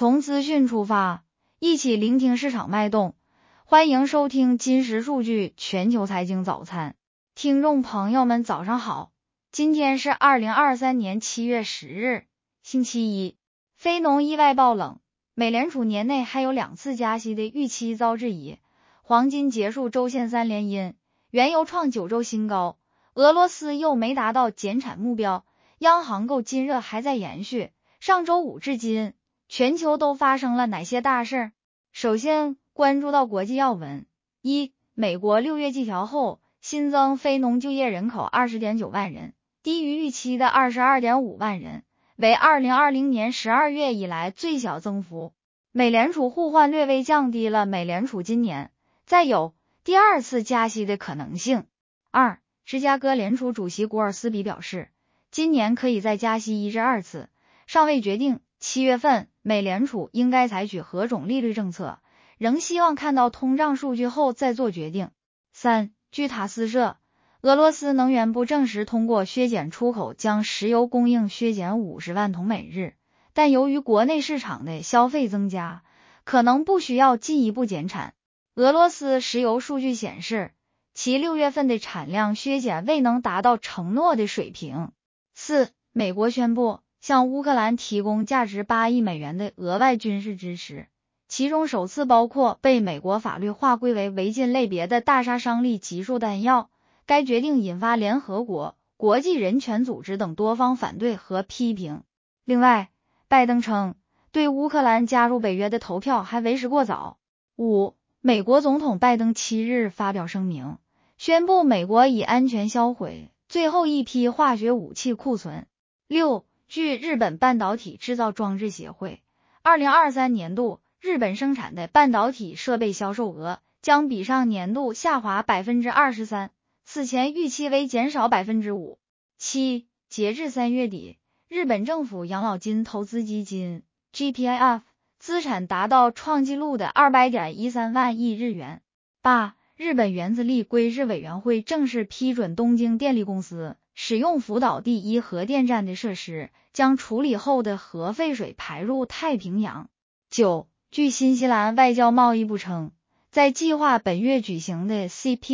从资讯出发，一起聆听市场脉动。欢迎收听金石数据全球财经早餐。听众朋友们早上好，今天是2023年7月10日，星期一。非农意外爆冷，美联储年内还有2次加息的预期遭质疑。黄金结束周线3连阴，原油创9周新高。俄罗斯又没达到减产目标，央行购金热还在延续。上周五至今，全球都发生了哪些大事？首先关注到国际要闻。一、美国6月季调后新增非农就业人口 20.9 万人，低于预期的 22.5 万人，为2020年12月以来最小增幅。美联储互换略微降低了美联储今年再有第2次加息的可能性。二、芝加哥联储主席古尔斯比表示，今年可以再加息1至2次，尚未决定7月份美联储应该采取何种利率政策，仍希望看到通胀数据后再做决定。三、据塔斯社，俄罗斯能源部证实通过削减出口将石油供应削减50万桶每日，但由于国内市场的消费增加，可能不需要进一步减产。俄罗斯石油数据显示，其6月份的产量削减未能达到承诺的水平。四、美国宣布向乌克兰提供价值8亿美元的额外军事支持，其中首次包括被美国法律划归为违禁类别的大杀伤力集束弹药。该决定引发联合国、国际人权组织等多方反对和批评。另外，拜登称对乌克兰加入北约的投票还为时过早。五、美国总统拜登7日发表声明，宣布美国已安全销毁最后一批化学武器库存。六、据日本半导体制造装置协会，2023年度日本生产的半导体设备销售额将比上年度下滑 23%， 此前预期为减少 5%。七、截至3月底，日本政府养老金投资基金 GPIF 资产达到创纪录的 200.13 万亿日元。八、日本原子力规制委员会正式批准东京电力公司使用福岛第1核电站的设施，将处理后的核废水排入太平洋。九、据新西兰外交贸易部称，在计划本月举行的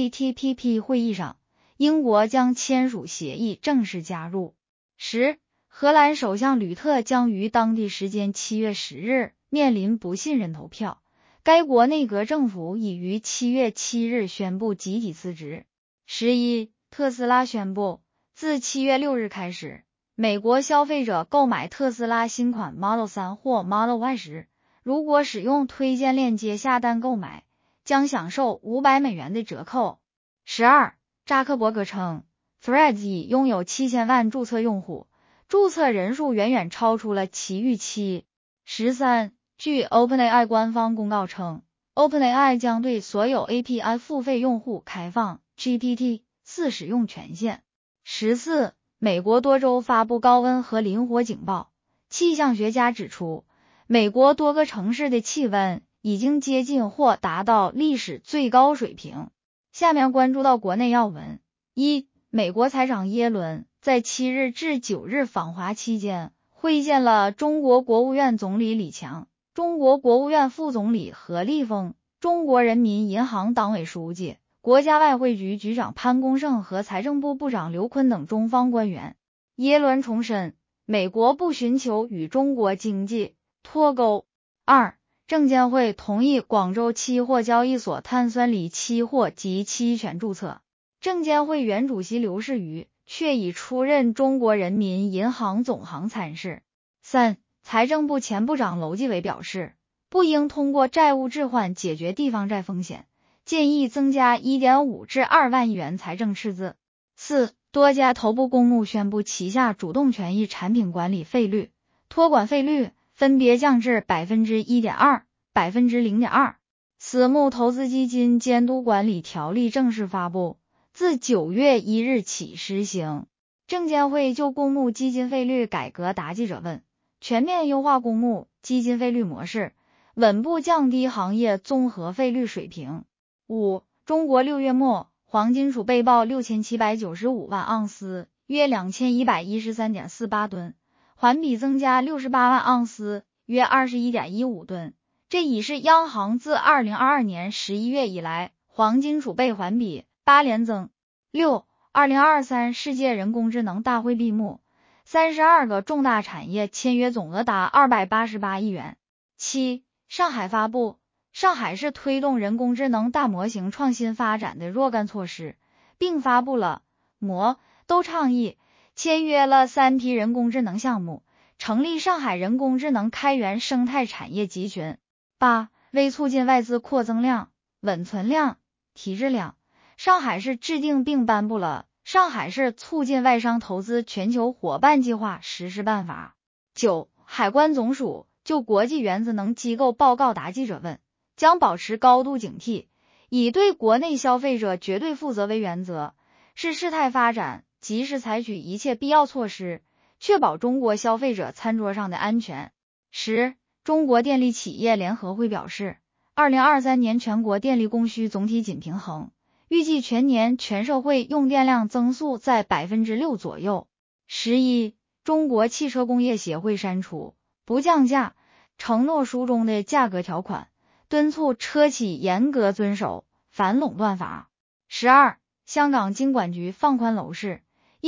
CPTPP 会议上，英国将签署协议正式加入。十、荷兰首相吕特将于当地时间7月10日面临不信任投票，该国内阁政府已于7月7日宣布集体辞职。11、特斯拉宣布，自7月6日开始，美国消费者购买特斯拉新款 Model 3或 Model Y 时，如果使用推荐链接下单购买，将享受500美元的折扣。12、扎克伯格称 Threads 已拥有7000万注册用户，注册人数远远超出了其预期。13、据 OpenAI 官方公告称， OpenAI 将对所有 API 付费用户开放 GPT-4 使用权限。14、美国多州发布高温和林火警报，气象学家指出，美国多个城市的气温已经接近或达到历史最高水平。下面关注到国内要闻。一、美国财长耶伦在7日至9日访华期间，会见了中国国务院总理李强、中国国务院副总理何立峰、中国人民银行党委书记、国家外汇局局长潘功胜和财政部部长刘昆等中方官员。耶伦重申，美国不寻求与中国经济脱钩。二、证监会同意广州期货交易所碳酸锂期货及期权注册。证监会原主席刘士余却已出任中国人民银行总行参事。三、财政部前部长楼继伟表示，不应通过债务置换解决地方债风险，建议增加 1.5 至2万亿元财政赤字。四、多家头部公募宣布旗下主动权益产品管理费率、托管费率分别降至 1.2%、0.2%。私募投资基金监督管理条例正式发布，自9月1日起实行。证监会就公募基金费率改革答记者问，全面优化公募基金费率模式，稳步降低行业综合费率水平。五、中国6月末黄金储备报6795万盎司，约 2113.48 吨，环比增加68万盎司， 约 21.15 吨，这已是央行自2022年11月以来黄金储备环比8连增。6. 2023世界人工智能大会闭幕，32个重大产业签约总额达288亿元。7. 上海发布上海市推动人工智能大模型创新发展的若干措施，并发布了都倡议，签约了3批人工智能项目，成立上海人工智能开源生态产业集群。8. 为促进外资扩增量、稳存量、提质量，上海市制定并颁布了上海市促进外商投资全球伙伴计划实施办法。9. 海关总署就国际原子能机构报告答记者问，将保持高度警惕，以对国内消费者绝对负责为原则，视事态发展及时采取一切必要措施，确保中国消费者餐桌上的安全。10. 中国电力企业联合会表示，2023年全国电力供需总体仅平衡，预计全年全社会用电量增速在 6% 左右。11. 中国汽车工业协会删除不降价承诺书中的价格条款，敦促车企严格遵守反垄断法。12. 香港金管局放宽楼市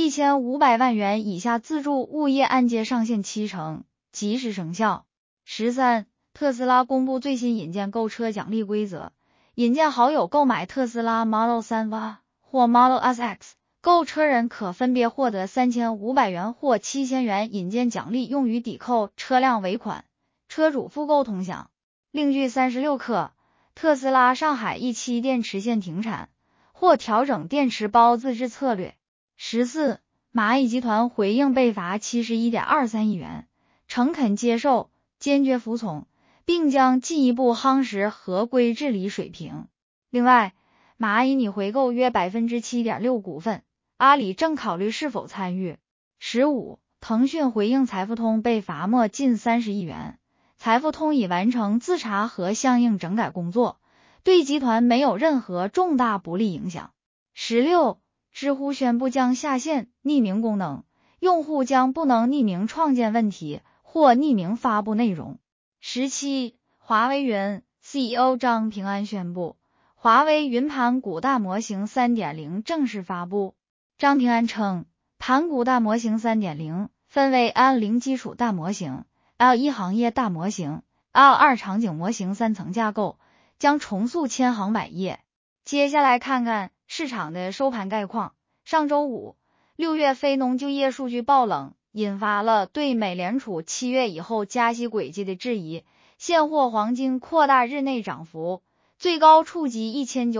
，1500万元以下自住物业按揭上限70%，即时生效。13. 特斯拉公布最新引荐购车奖励规则，引荐好友购买特斯拉 Model 3或 Model S/X， 购车人可分别获得3500元或7000元引荐奖励，用于抵扣车辆尾款，车主复购同享。另据36氪，特斯拉上海1期电池线停产，或调整电池包自制策略。14. 蚂蚁集团回应被罚 71.23 亿元，诚恳接受，坚决服从，并将进一步夯实合规治理水平。另外，蚂蚁拟回购约 7.6% 股份，阿里正考虑是否参与。15. 腾讯回应财付通被罚没近30亿元，财付通已完成自查和相应整改工作，对集团没有任何重大不利影响。16. 知乎宣布将下线匿名功能，用户将不能匿名创建问题或匿名发布内容。17. 华为云 CEO 张平安宣布，华为云盘古大模型 3.0 正式发布。张平安称，盘古大模型 3.0 分为 L0 基础大模型、L1 行业大模型、L2 场景模型3层架构，将重塑千行百业。接下来看看市场的收盘概况。上周五，6月非农就业数据爆冷，引发了对美联储7月以后加息轨迹的质疑。现货黄金扩大日内涨幅，最高触及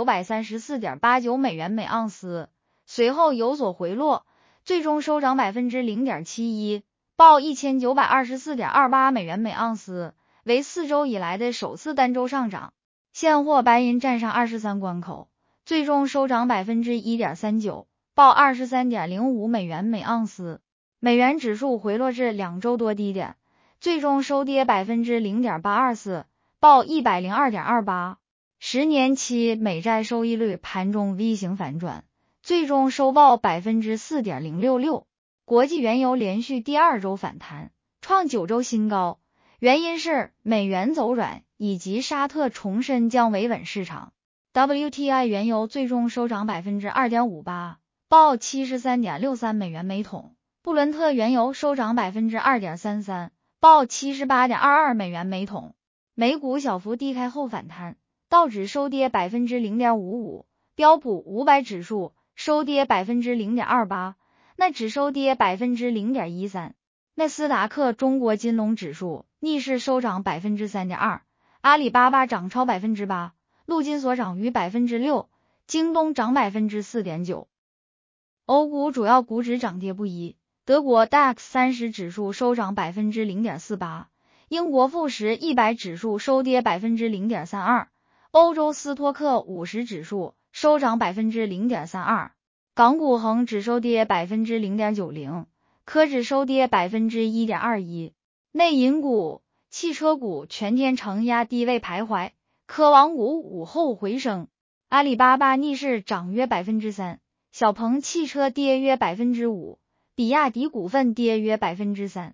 1934.89 美元每盎司，随后有所回落，最终收涨 0.71%， 报 1924.28 美元每盎司，为4周以来的首次单周上涨。现货白银站上23关口，最终收涨 1.39%， 报 23.05 美元每盎司。美元指数回落至2周多低点，最终收跌 0.824%， 报 102.28。10年期美债收益率盘中 V 型反转，最终收报 4.066%。国际原油连续第2周反弹，创9周新高，原因是美元走软以及沙特重申将维稳市场。WTI 原油最终收涨 2.58%， 报 73.63 美元每桶。布伦特原油收涨 2.33%， 报 78.22 美元每桶。美股小幅低开后反弹，道指收跌 0.55%， 标普500指数收跌 0.28%， 纳指收跌 0.13%， 纳斯达克中国金龙指数逆势收涨 3.2%， 阿里巴巴涨超 8%， 陆金所涨逾 6%， 京东涨 4.9%。 欧股主要股指涨跌不一，德国 DAX 30指数收涨 0.48%， 英国富时100指数收跌 0.32%， 欧洲斯托克50指数收涨 0.32%， 港股恒指收跌 0.90%， 科指收跌 1.21%。 内银股、汽车股全天承压低位徘徊，科网股午后回升，阿里巴巴逆势涨约 3%， 小鹏汽车跌约 5%， 比亚迪股份跌约 3%。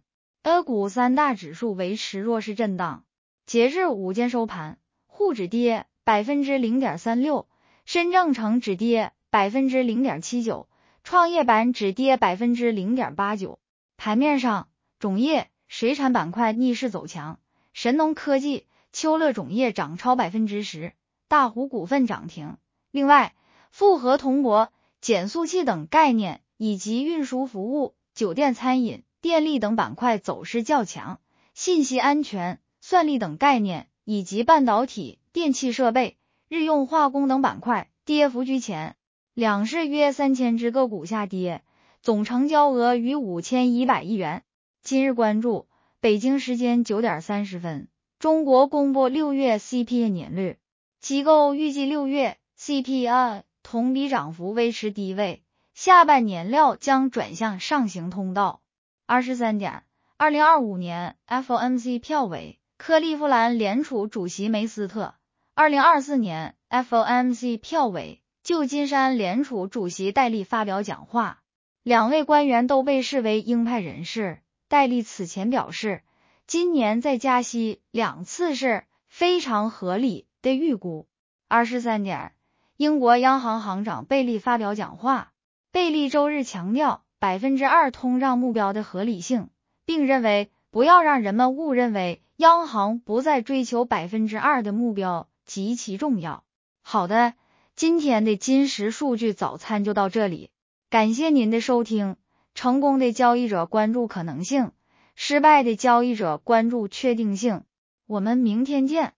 ，A 股三大指数维持弱势震荡。截至午间收盘，沪指跌 0.36%， 深证成指跌 0.79%， 创业板指跌 0.89%。盘面上，种业、水产板块逆势走强，神农科技、秋乐种业涨超 10%， 大湖股份涨停。另外，复合铜箔、减速器等概念以及运输服务、酒店餐饮、电力等板块走势较强，信息安全、算力等概念以及半导体、电气设备、日用化工等板块跌幅居前。两市约3000只个股下跌，总成交额逾5100亿元。今日关注，北京时间9点30分，中国公布6月 CPI 年率，机构预计6月 CPI 同比涨幅维持低位，下半年料将转向上行通道。23点，2025年 FOMC 票委，克利夫兰联储主席梅斯特；2024年 FOMC 票委，旧金山联储主席戴利发表讲话。两位官员都被视为鹰派人士。戴利此前表示，今年再加息2次是非常合理的预估。23点，英国央行行长贝利发表讲话。贝利周日强调 2% 通胀目标的合理性，并认为不要让人们误认为央行不再追求 2% 的目标极其重要。好的，今天的金石数据早餐就到这里，感谢您的收听。成功的交易者关注可能性，失败的交易者关注确定性。我们明天见。